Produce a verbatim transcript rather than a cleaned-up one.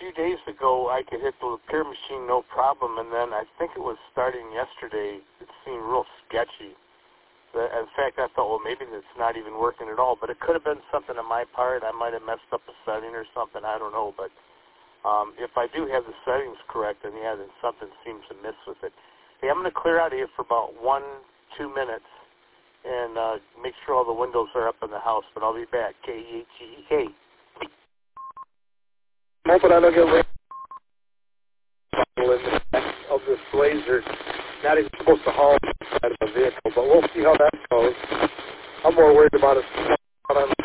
few days ago I could hit the repair machine no problem, and then I think it was starting yesterday, it seemed real sketchy. In fact, I thought, well, maybe it's not even working at all, but it could have been something on my part. I might have messed up a setting or something. I don't know, but um, if I do have the settings correct, then yeah, then something seems to miss with it. Hey, I'm going to clear out of here for about one, two minutes and uh, make sure all the windows are up in the house, but I'll be back. K E H E K. Hoping I don't get rain in the back of this Blazer. Not even supposed to haul inside of the vehicle, but we'll see how that goes. I'm more worried about it on